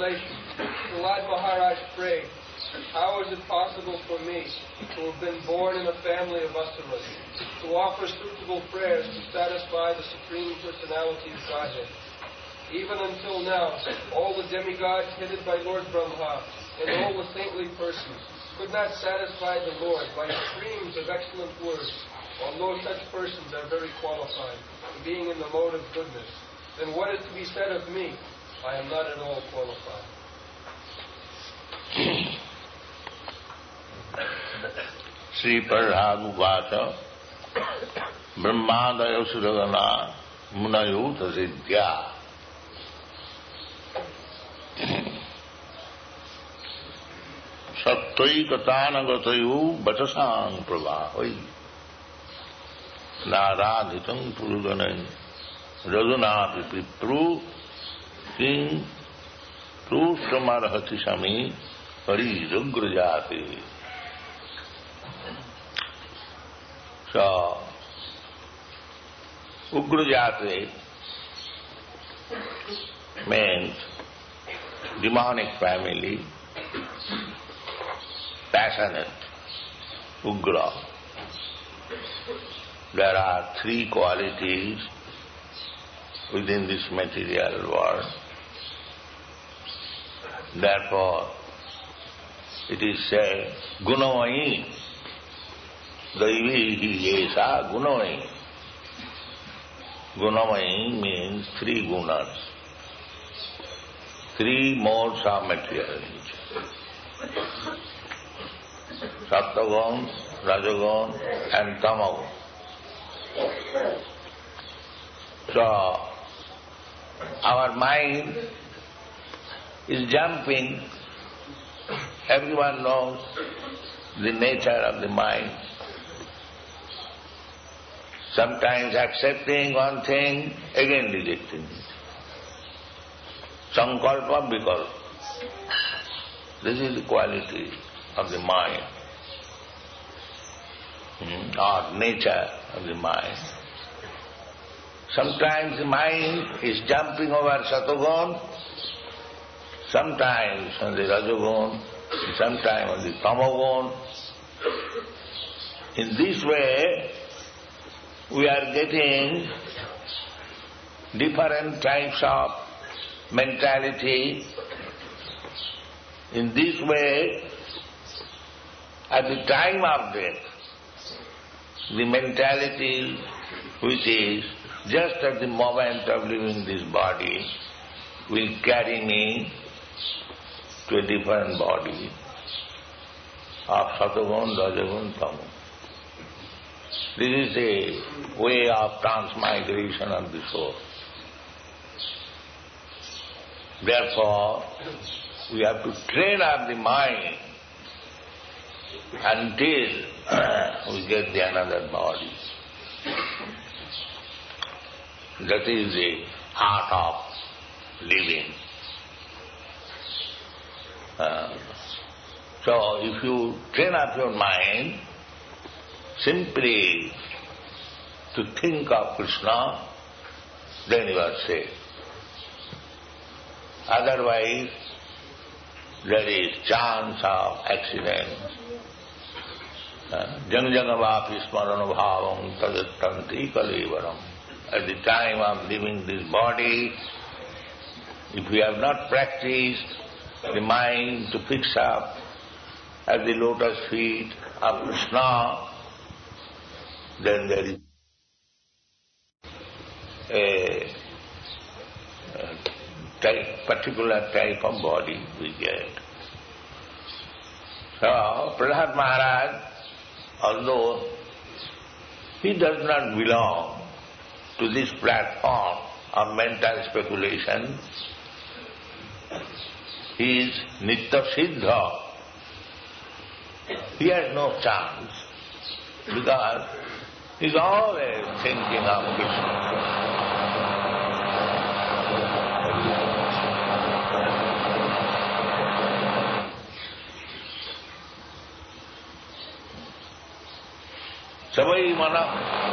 translation, Prahlad Maharaj prayed, how is it possible for me, who have been born in a family of asuras, to offer suitable prayers to satisfy the Supreme Personality of Godhead? Even until now, all the demigods headed by Lord Brahma and all the saintly persons could not satisfy the Lord by streams of excellent words, although such persons are very qualified, being in the mode of goodness. Then what is to be said of me? I am not at all qualified. Sri Prahlad Uvacha Brahmadayo Sudagana Munayuta Siddhya. Sattvayi Katanagatayu Bachasang Prabhavai Naradhitam Puruganan Raghunati Pitru King Trushtamarhati Shami Hari Rugrajati. So, Ugrajati means demonic family, passionate, Ugra. There are three qualities within this material world. Therefore, it is said, Gunamayi, Daivihi Yesa Gunamayi. Gunamayi means three gunas, three modes of material nature. Sattvagun, Rajagun and Tamagun. So, our mind is jumping. Everyone knows the nature of the mind. Sometimes accepting one thing, again rejecting it. Sankalpa, vikalpa. This is the quality of the mind, or nature of the mind. Sometimes the mind is jumping over Satagun, sometimes on the Rajagun, sometimes on the Tamagun. In this way, we are getting different types of mentality. In this way, at the time of death, the mentality which is just at the moment of leaving this body will carry me to a different body of Satagun, Rajagun, Tamagun. This is a way of transmigration of the soul. Therefore, we have to train up the mind until we get the another body. That is the art of living. So, if you train up your mind simply to think of Krishna, then you are safe. Otherwise, there is chance of accident. Jang-jangavapi smaranabhavam tadattanti kalevaram. At the time of leaving this body, if we have not practiced the mind to fix up at the lotus feet of Krishna, then there is a particular type of body we get. So, Prahlad Maharaj, although he does not belong to this platform of mental speculation, he is Nitya Siddha. He has no chance because he is always thinking of Krishna. Savai mana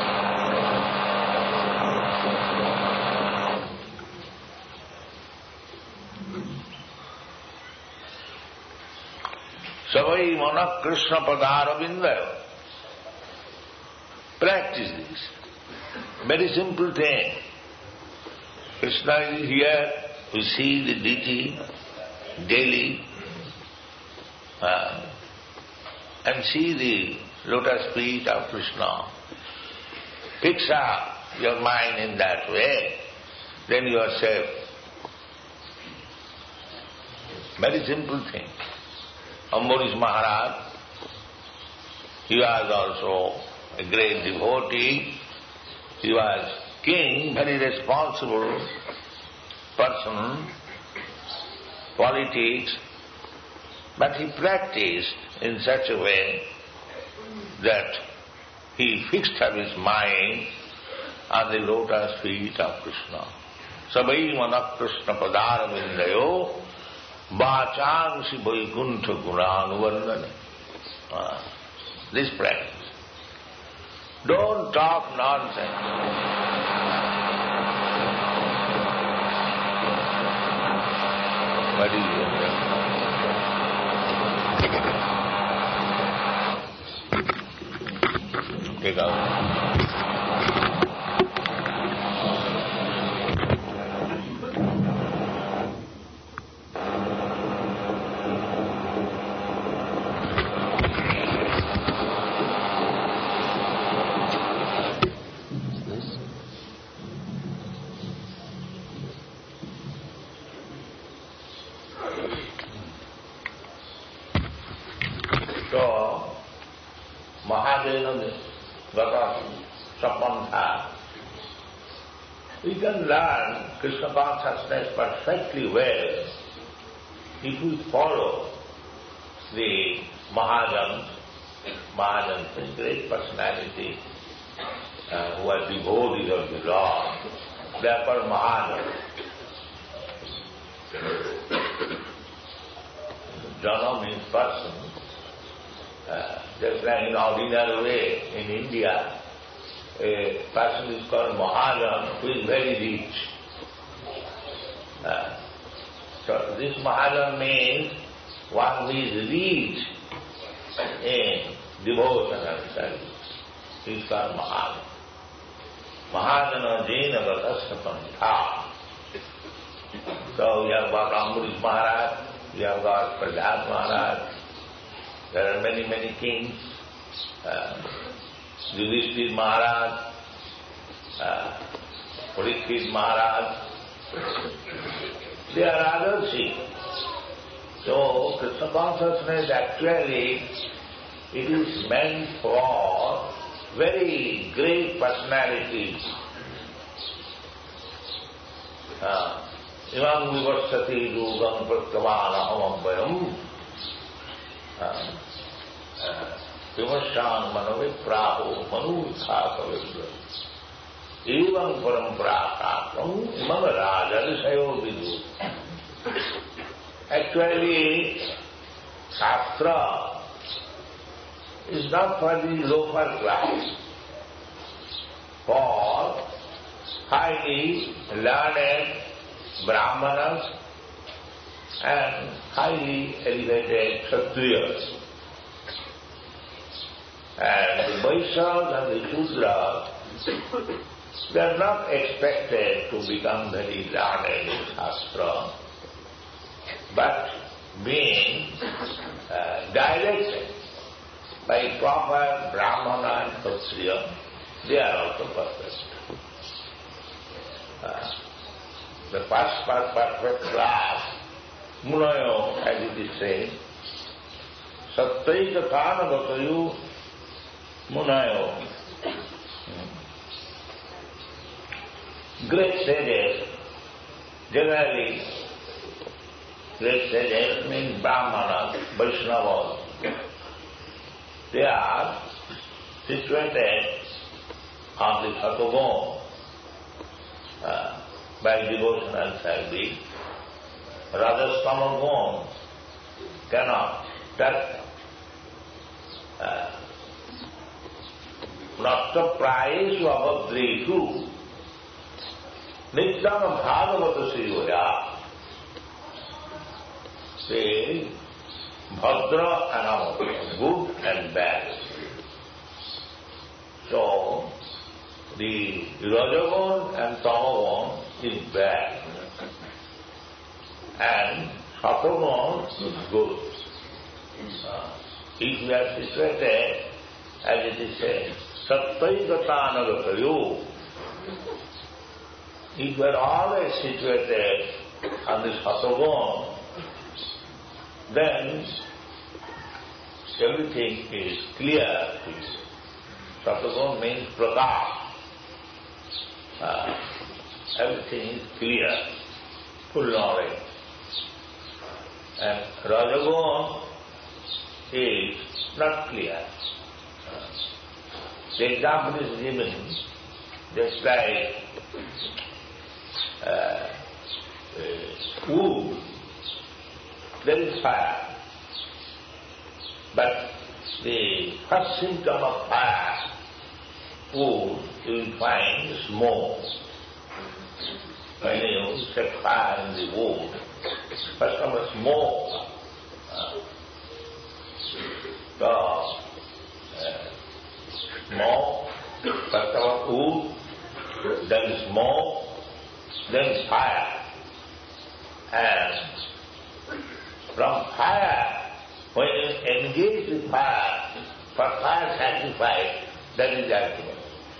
Savai mana Krishna padaravindayo. Practice this. Very simple thing. Krishna is here, we see the deity daily, and see the lotus feet of Krishna. Fix up your mind in that way, then you are safe. Very simple thing. Ambarish Maharaj, he was also a great devotee. He was king, very responsible person, politics, but he practiced in such a way that he fixed up his mind on the lotus feet of Krishna. Sabai mana Krishna padaravindayo vachangsi vaikuntha gunanuvardhane. This practice. Don't talk nonsense. What is it? Take out. We can learn Krishna consciousness perfectly well if we follow the Mahajans. Mahajans is great personality who are devotees of the Lord. They are called Mahajans. Jana means person. Just like in ordinary way in India, a person is called Mahajan who is very rich. So this Mahajan means one who is rich in devotional service. He is called Mahajan. Mahajana Jaina Gatasya Pantha. So we have got Ambarish Maharaj, we have got Prahlad Maharaj. There are many, many kings. Yudhishthira Maharaj, Parikshit Maharaj, they are others. So Krishna consciousness actually, it is meant for very great personalities. Imam Vivasati Rugam Praktavana Amambayam Vivashan Manavipraho Manuvithakavibra Evam Paramprakatam Imam Rajarishayo Vidu. Actually, Shastra is not for the lower class, for highly learned Brahmanas and highly elevated Kshatriyas. And the Vaishyas and the Shudras, they are not expected to become very learned in Shastra, but being directed by proper Brahmana and Kshatriya, they are also perfect. The first perfect class, Munayo, as it is said, Sattvaita Thana Gatayu Munayo. Great sages, generally, great sages means Brahmanas, Vaishnavas. They are situated on the Sattva by devotional service. Rajastama Gom cannot touch Nasta Prayesu Abhadresu Nityam Bhagavata Sriyoya. Say, Bhadra and Amatra, good and bad. So, the Rajagun and Tamagun is bad, and Satagun is good. If we are situated, as it is said, Sattvaigata. If we are always situated on this Satagun, then everything is clear to you. Satagun means prakash. Everything is clear, full knowledge. And Rajagun is not clear. The example is given just like wood. There is fire. But the first symptom of fire, wood, you will find smoke. When you set fire in the wood, first comes smoke. Smoke, first comes wood, then smoke, then fire. And from fire, when you engage with fire, for fire sacrifice, that is the ultimate.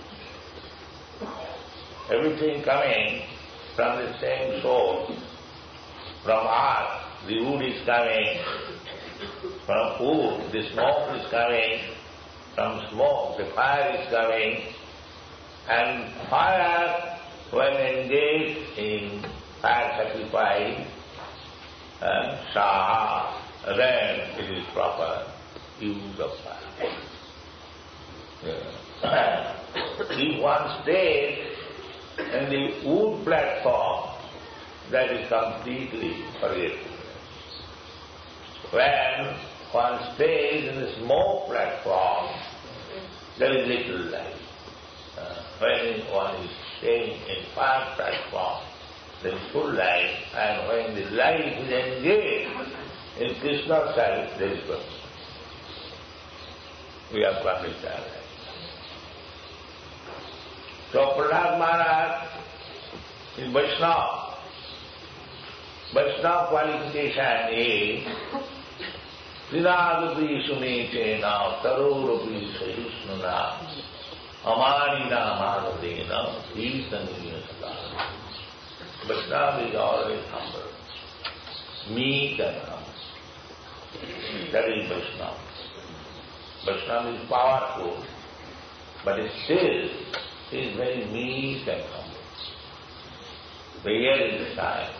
Everything coming from the same source. From earth, the wood is coming. From wood, the smoke is coming. From smoke, the fire is coming. And fire, when engaged in fire sacrifice, saha, then it is proper use of fire. If one stays in the wood platform, that is completely forgetful. When one stays in the smoke platform, there is little life. When one is staying in fire platform, there is full life, and when the life is engaged in Krishna's service, there is purpose. We have to understand that. So Prahlad Maharaj is Vaishnava. Vaishnava qualification is Trinadapi Sunetena Tarorapi Sahisnuna Amanina Manadena Kirtanina Sakala. Vaishnava is always humble, meek and humble. That is Vaishnava. Vaishnava is powerful, but still is very meek and humble. The year is the time.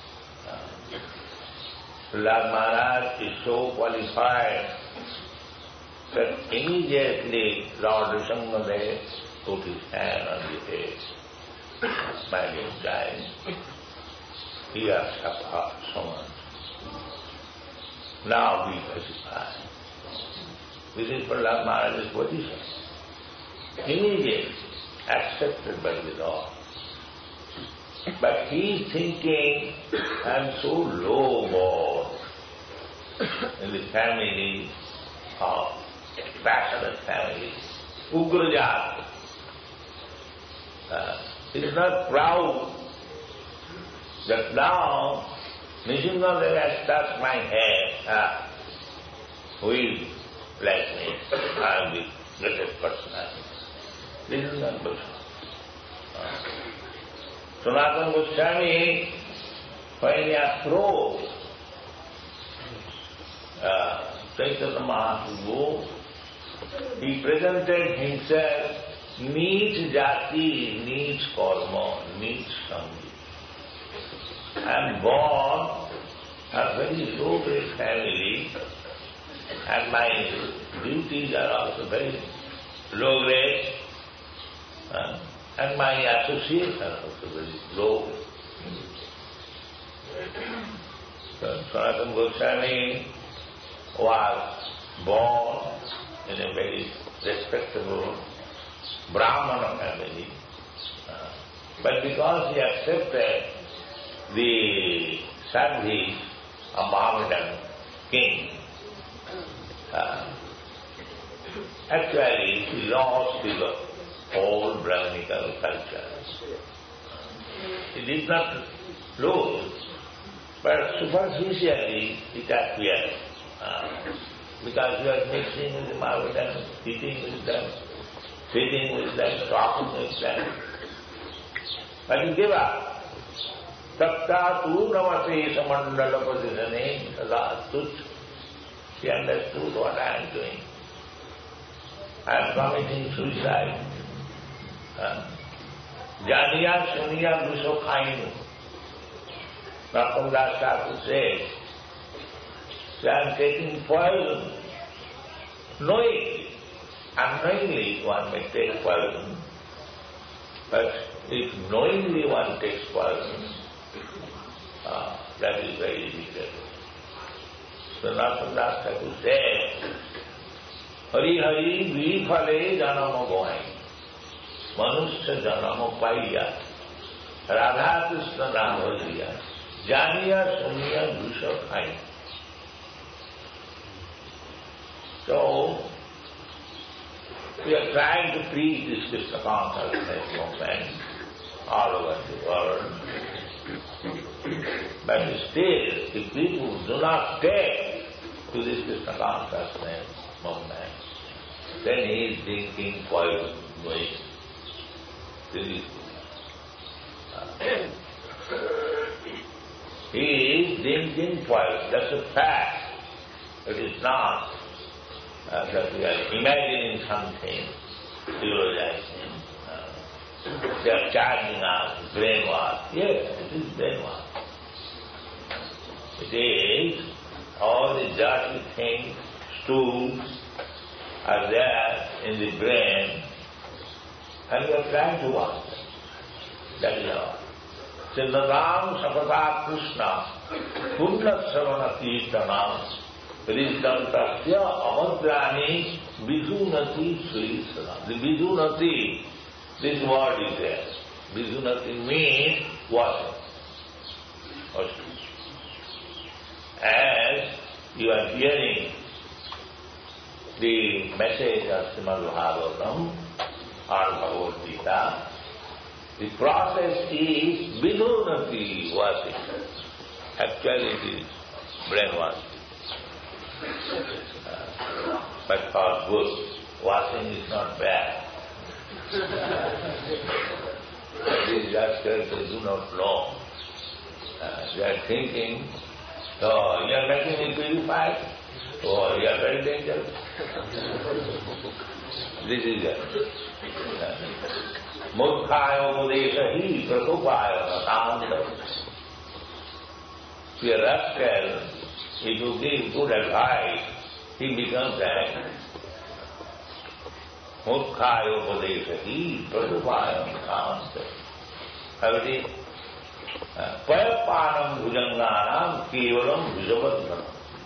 Prahlad Maharaj is so qualified that immediately Lord Rishabhadev put his hand on the head. My dear child, he has suffered so much. Now be pacified. This is Prahlad Maharaj's position. Immediately accepted by the Lord. But he is thinking, I am so low-born in the family of passionate family, Ugrajat. He is not proud that now Nrsimhadev has touched my head. Who is like me? I am the greatest personality. This is not Vaishnava. Sanatana Goswami, when he approached Chaitanya Mahaprabhu, he presented himself neat jati, neat karma, neat sangi. I am born a very low-grade family, and my duties are also very low-grade. And my associates are also very low. So Sanatana Goswami was born in a very respectable Brahmana family. But because he accepted the service of Mohammedan king, Actually, he lost his old Brahminical culture. He did not lose, but superficially it appeared. Because he was mixing with the Mohammedans, eating with them, sitting with them, talking with them. But he gave up. Tatta tu namase samandala posisane sada tut. He understood what I am doing. I am committing suicide. Janiya suniya duso khainu. Narottam Das Thakur says, I am taking poison. Knowingly, unknowingly one may take poison. But if knowingly one takes poison, that is very difficult. So Narottam Das Thakur said, Hari Hari Vifale Janama Goai Manusya Janama Paiya Radha Krishna Ramajriya Janiya Sunya Dusha Khai. So, we are trying to preach this Krishna consciousness movement all over the world. But still, if people do not take to this Krishna consciousness movement, then he is drinking poison. He is drinking poison. That's a fact. It is not that we are imagining something, theorizing. They are charging us brainwash. Yes, it is brainwash. It is all the dirty things, stools, are there in the brain, and we are trying to wash them. That is all. Chindanam sapata Krishna, Punna Savana Kirtanam, Ridantasya Amadrani Bidunati Srisana. The Bidunati, this word is there. Bidunati means washing. As you are hearing the message of Srimad Bhagavatam or Bhagavad Gita, the process is Bidunati washing. Actually it is brainwashing. But for good, washing is not bad. These youngsters, they do not know. They are thinking, oh, you are making me purified. Oh, you are very dangerous. This is it. Murkhaya upadeshahi pratupaya natanda. To a rascal, if you give good advice, he becomes angry. Murkhaya upadeshahi pratupaya natanda. How it is? Payapanam bhujanganam kevalam bhujavadhanam.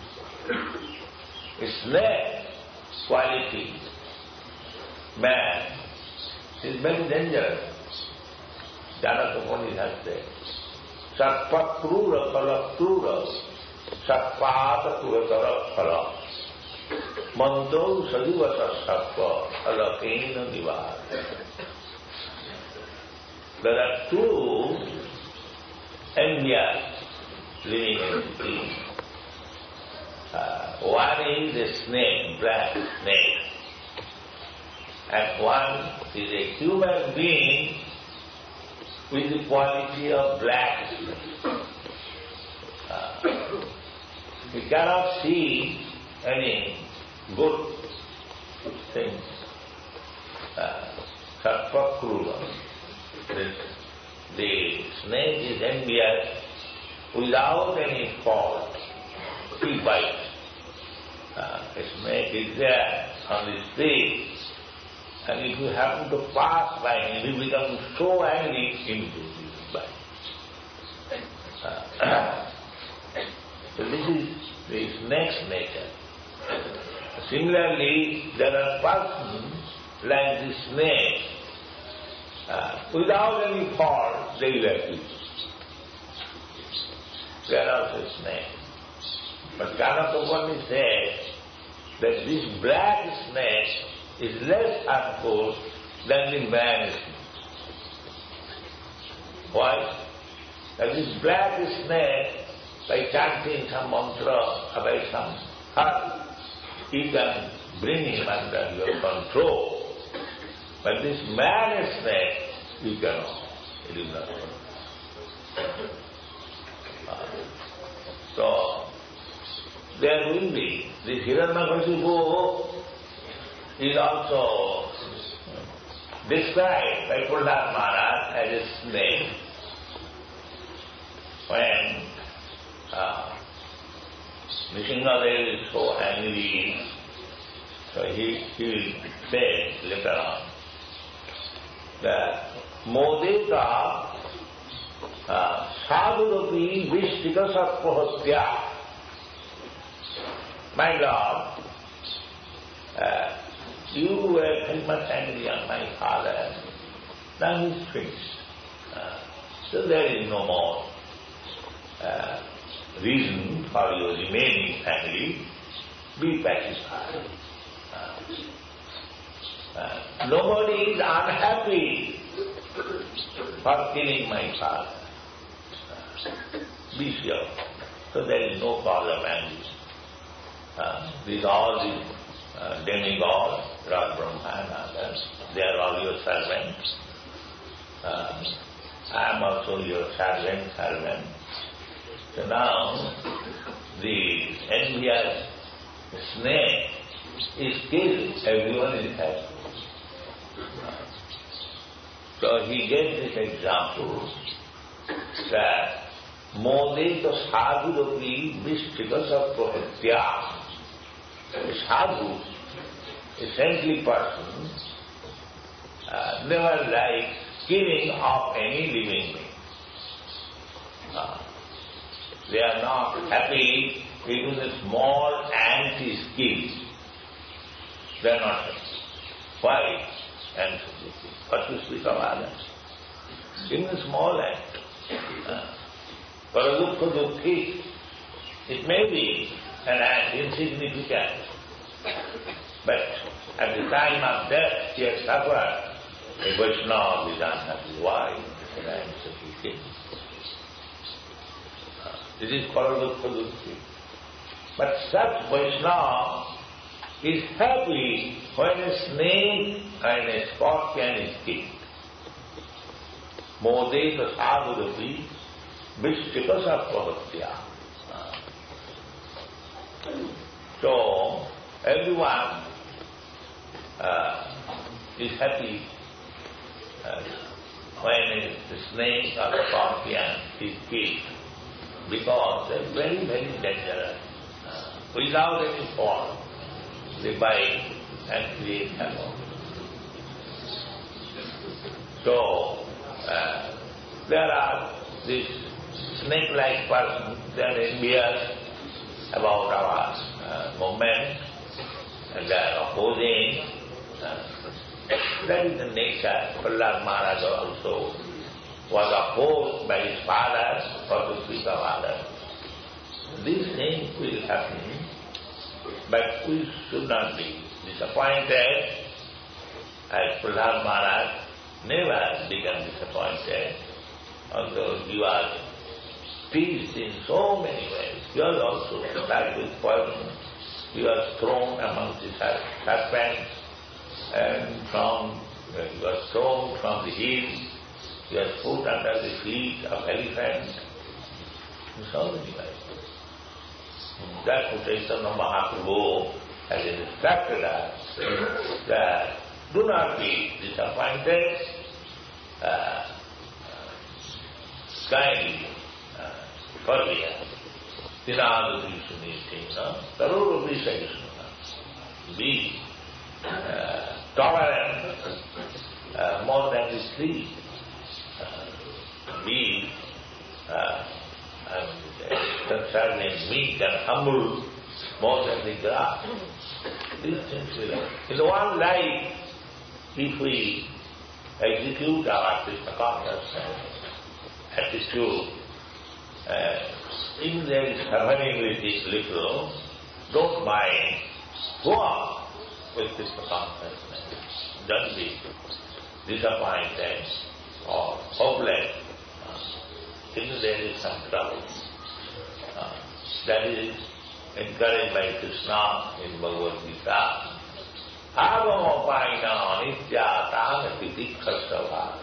Snake quality, man, is very dangerous. Janaka has said, Satpa krura phala krura, satpata kuratara phala, manto sadivata satpa alakena divar. There are two envious living entities. One is a snake, black snake, and one is a human being with the quality of black snake. We cannot see any good things. Sattva kruva. The snake is envious without any fault. He bites. A snake is there on the street, and if you happen to pass by him, he becomes so angry, he will bite. So this is the snake's nature. Similarly, there are persons like the snake, without any fault, they will accuse. They are also snakes. But Janaka says, that this black snake is less harmful than the man snake. Why? That this black snake, by chanting some mantra or by some herb, you can bring him under your control. But this man snake, you cannot. It is not. So, there will be, this Hiranyakashipu is also described by Prahlad Maharaj as a snake. When Nrsimhadev is so angry, so he will say later on that Modeta sadhudapi vishtika satpahatya. My Lord, you were very much angry on my father. Now he is finished. So there is no more reason for your remaining angry. Be pacified. Nobody is unhappy for killing my father. Be sure. So there is no cause of anger. These all these demigods, Lord Brahma and others, they are all your servants. I am also your servant. So now the envious snake is killed, everyone is happy. So he gave this example that Modeta sadhudapi vishtika satpahatya. A sadhu, a saintly person, never likes killing of any living being. They are not happy even a small ant is killed. They are not happy. Why? And what to speak of others? Even a small ant. Paradukha dukhi, it may be an ant, insignificant, but at the time of death he has suffered. A Vaishnava is unhappy. Why? An ant should be killed. This is paradukha dukhi. But such Vaishnava is happy when a snake and a scorpion is killed. Modeta sadhudapi vishtika satpahatya. So, everyone is happy when the snake or the scorpion is killed, because they are very, very dangerous. Without any fault, they bite and create havoc. So, there are these snake-like persons, they are envious about our movement, and they are opposing. That is the nature. Prahlad Maharaj also was opposed by his father for the speak of others. These things will happen, but we should not be disappointed, as Prahlad Maharaj never became disappointed, although he was teased in so many ways. He was also attacked with poison. He was thrown amongst the serpents, and he was thrown from the hills. He was put under the feet of elephants. In so many ways. That Chaitanya Mahaprabhu has instructed us that do not be disappointed, kindly forbear. Dinadu Suniti, Taruru Visayasuna. Be tolerant more than the tree. Be concerning meek and humble more than the grass. These things will happen. In one life, if we execute our Krishna consciousness attitude, even there is suffering with this little, don't mind Go on with Krishna consciousness. Don't be disappointed or hopeless. If there is some trouble, that is encouraged by Krishna in Bhagavad Gita. Avamopayana nityatana titikkhasava.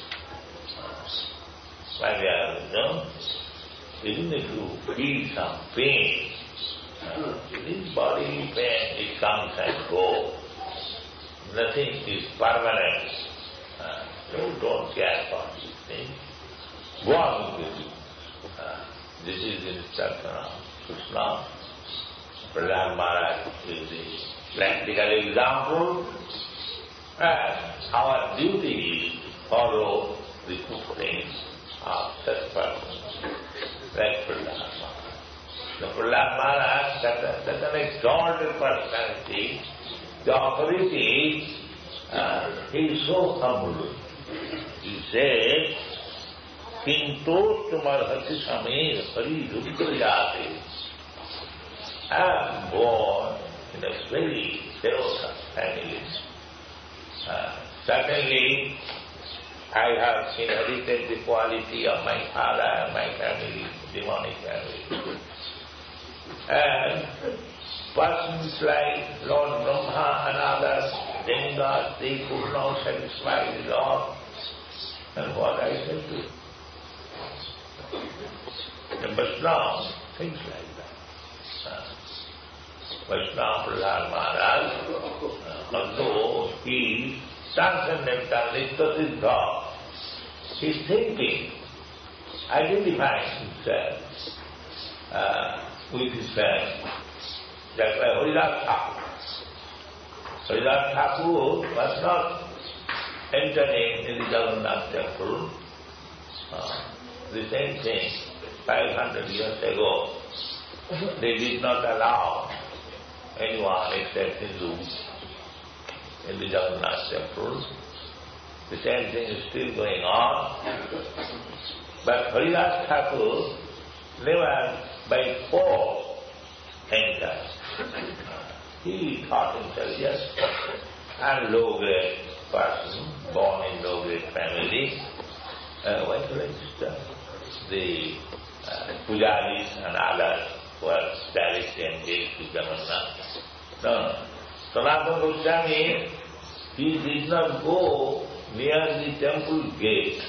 My dear Arjuna, even if you feel some pain, this body pain, it comes and goes. Nothing is permanent. Don't care for these things. Go on with it. This is the instruction of Krishna. Prahlad Maharaj is the practical example, and our duty is to follow the footprints of such persons, like Prahlad Maharaj. The Prahlad Maharaj, such an exalted personality, the authority, he is so humble. He says, Kintostu marhati samir hari rudrajate. I am born in a very devout family. Certainly, I have inherited the quality of my father and my family, demonic family. And persons like Lord Brahma and others, demigods, they could not satisfy the Lord. And what I shall do? The Vaishnava thinks like that. Vaishnava Prahlad Maharaj, although he is transcendental, Nityasiddha, he is thinking, identifying himself with his friend. That's why Haridas Thakur. Haridas Thakur was not entering in the Jagannath temple. The same thing, 500 years ago, they did not allow anyone except Hindus in the Jagannath temple. The same thing is still going on. But Haridas Thakur never by force entered. He thought himself, yes, I'm a low-grade person, born in low-grade family. Why should I disturb the pujaris and others who are directly engaged with Jagannath? No. Sanatana Goswami, he did not go near the temple gate.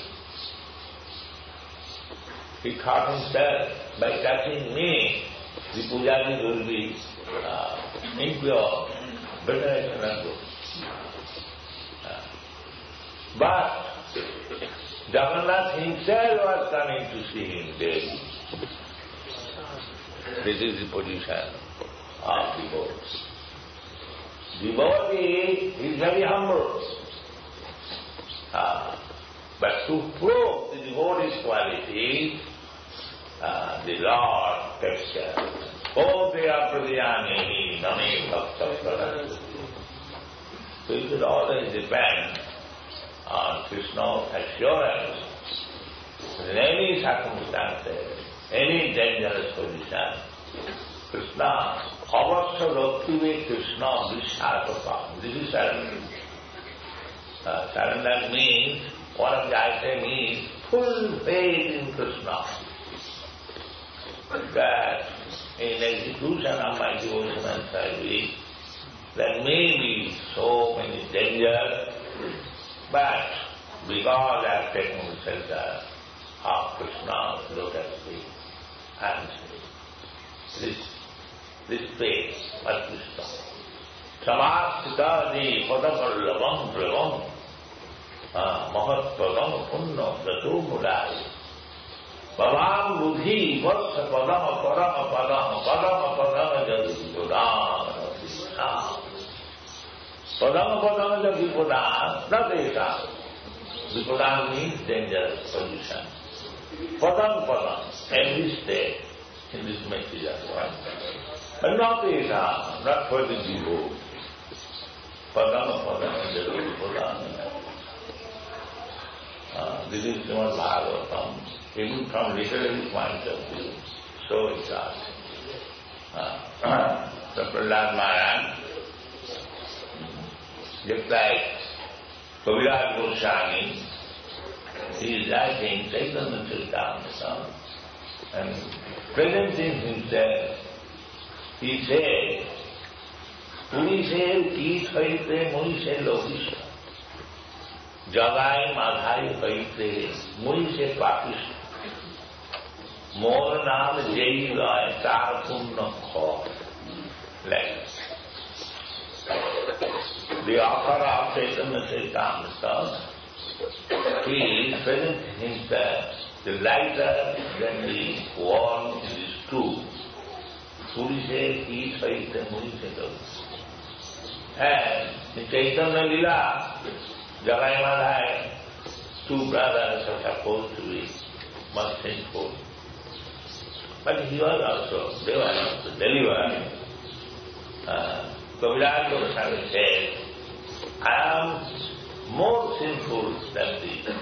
He thought himself, by touching me, the pujari will be impure, better I cannot go. But Jagannath himself was coming to see him daily. This is the position of devotee. Devotee is very humble. But to prove the devotee's quality, the Lord takes care. Oh, they are pradhyani, name bhakta pradhyani. So it will always depend on Krishna's assurance. In any circumstances, any dangerous position, Krishna, avasya bhakti Krishna vishasapa. This is surrender. Surrender means, one of the items means full faith in Krishna. That in execution of my devotional service, there may be so many dangers, but because I have taken the shelter of Krishna's lotus feet, I am safe. This faith must be strong. Samasthitadi padapallabam pravam mahatpadam punna dato mudai Bhavam buddhi vassa padama padama padama padama padama jadi buddha padama padama jadi buddha not Isha. The Buddha means dangerous position. Padam padam, every state in this material world. But not Isha, not for the devotee. Padama padama jadi buddha. This is Srimad Bhagavatam. Even from literary point of view, so exhausting. So Prahlad Maharaj Just like Kaviraj Goswami, he is writing Chaitanya Charitamrita and presenting himself, he said, Purisher Keet Haite Moise Lokishta, Jagai Madhai Haite Moise Pakishta, Mor Naam Jai Rai Tar Punna Kho. Like the author of Chaitanya Charitamrita, he is presenting himself, the lighter than the warm is true. Purise Keet Haite Moise Lokishta. And in Chaitanya Lila, Jagai Madhai, two brothers are supposed to be much sinful. But he was also, they were also delivered. Kaviraj Goswami said, I am more sinful than the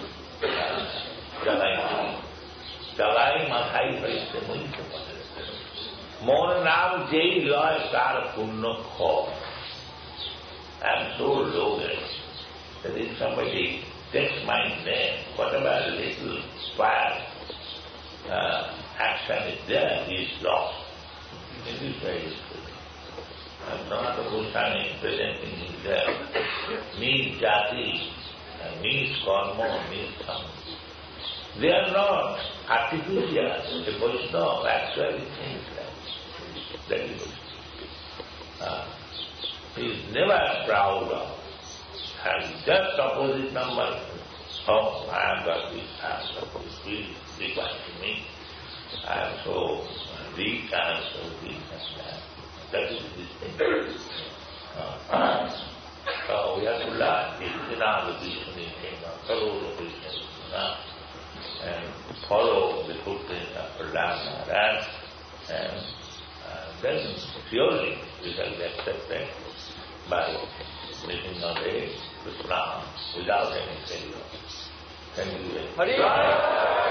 Jagai Madhai. Jagai Madhai Haite Moise Lokishta. More naam jai loy kar punna kho. I am so loaded that if somebody takes my name, whatever little fire action is there, he is lost. It is very useful. And Sanatana Goswami is presenting himself, means jati, means karma, means dhamma. They are not artificial. The Vaishnava actually thinks that. That is he is never proud of having just opposite number. Oh, I am got this, I am got this, please be quiet to me. I am so weak, I am so weak and that. That is this thing. So we have to learn this Vinavadishani and follow the footprints of Prahlad Maharaj, and then surely we shall be accepted by living on the Krishna without any failure. Thank you very much.